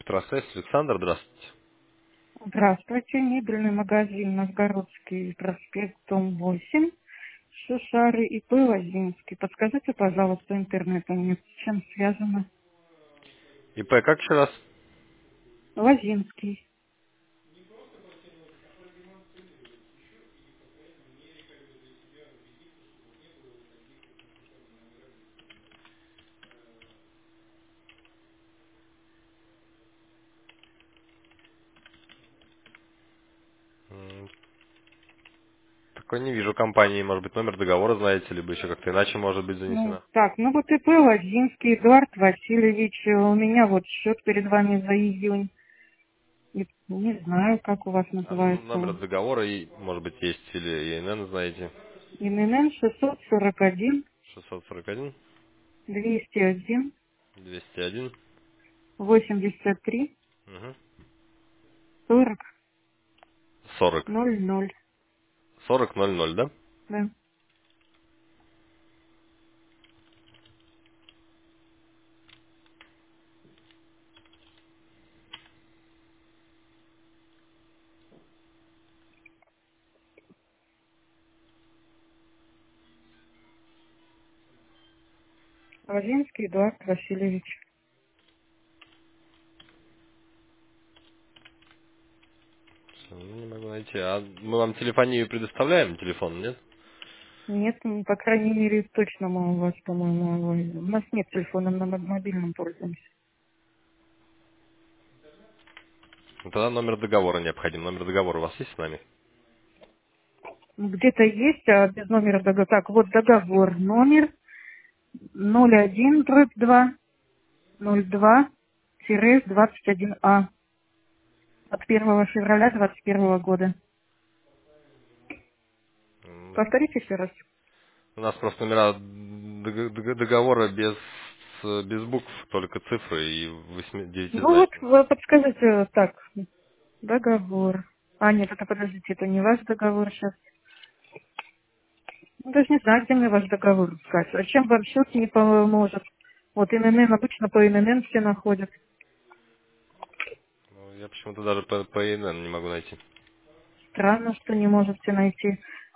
Петросвязь, Александр, здравствуйте. Здравствуйте, мебельный магазин Новгородский проспект, дом 8, Шушары и П. Лозинский. Подскажите, пожалуйста, интернета нет, с чем связано? ИП как еще раз? Лозинский. М, Такой не вижу компании, может быть, номер договора знаете, либо еще как-то иначе может быть Ну, занесено. так, ну вот ИП Лозинский, Эдуард Васильевич, у меня вот счет перед вами за июнь. И не знаю, как у вас А называется номер он. договора, и, может быть, есть или ИНН знаете? ИНН 641 641 201 201 83 угу. 40 40. 00. 4000, да? Да. Лозинский Эдуард Васильевич. Всё, не могу найти. А мы вам телефонию предоставляем, телефон, нет? Нет, по крайней мере, точно мы у вас, по-моему, у нас нет телефона, на мобильном пользуемся. Ну, тогда номер договора необходим. Номер договора у вас есть с нами? Ну, где-то есть, а без номера договора. Так, вот договор. Номер 01/2 02-21А от 1 февраля 2021 года. М, Повторите еще раз. У нас просто номера договора без букв, только цифры и Ну вот, девятизначные. вы подскажите, так, договор. А, нет, это подождите, это не ваш договор сейчас. Ну, даже не знаю, где мне ваш договор искать. А чем вам счет не поможет? Вот ИНН, обычно по ИНН все находят. Ну, я почему-то даже по ИНН не могу найти. Странно, что не можете найти.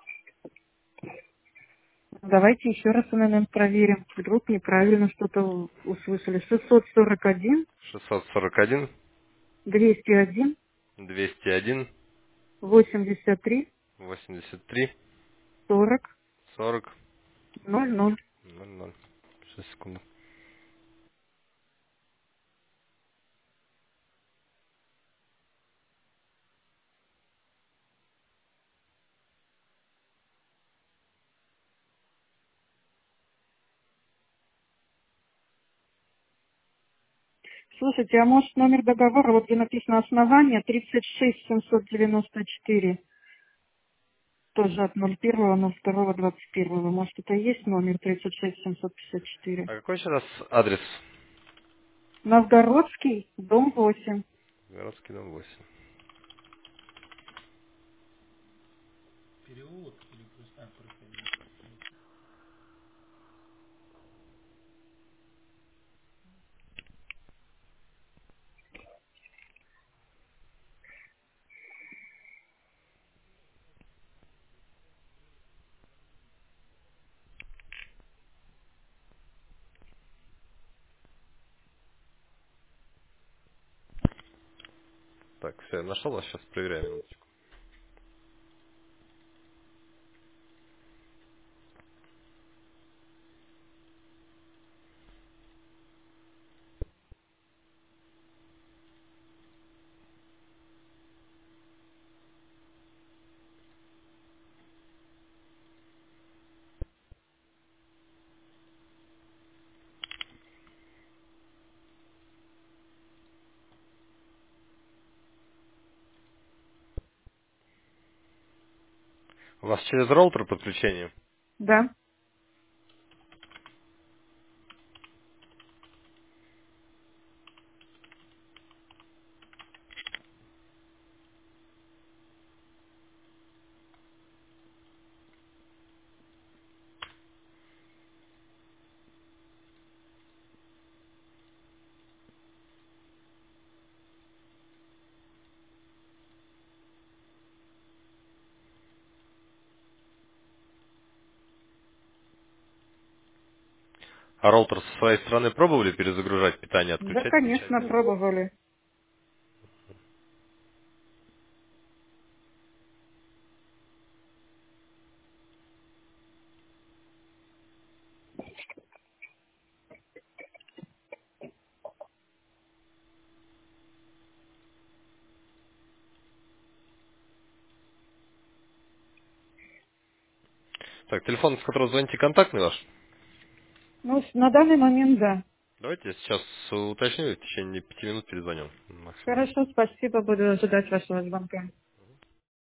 Давайте еще раз ИНН проверим. Вдруг неправильно что-то услышали. 641 641 201 201 83 83 40 40 00. 00. 6 секунд. Слушайте, а может номер договора, вот где написано основание, 36794, тоже от 01.02.21. Может, это и есть номер 36754? А какой еще раз адрес? Новгородский, дом 8. Городский дом 8. Так, все, я нашел вас, сейчас проверяю минуточку. У вас через роутер подключение? Да. А роутер со своей стороны пробовали перезагружать питание, Да, отключать, включать? конечно, пробовали. Так, телефон, с которого звоните, контактный ваш? Ну, на данный момент, да. Давайте я сейчас уточню, и в течение 5 минут перезвоню максимум. Хорошо, спасибо, буду ожидать вашего звонка.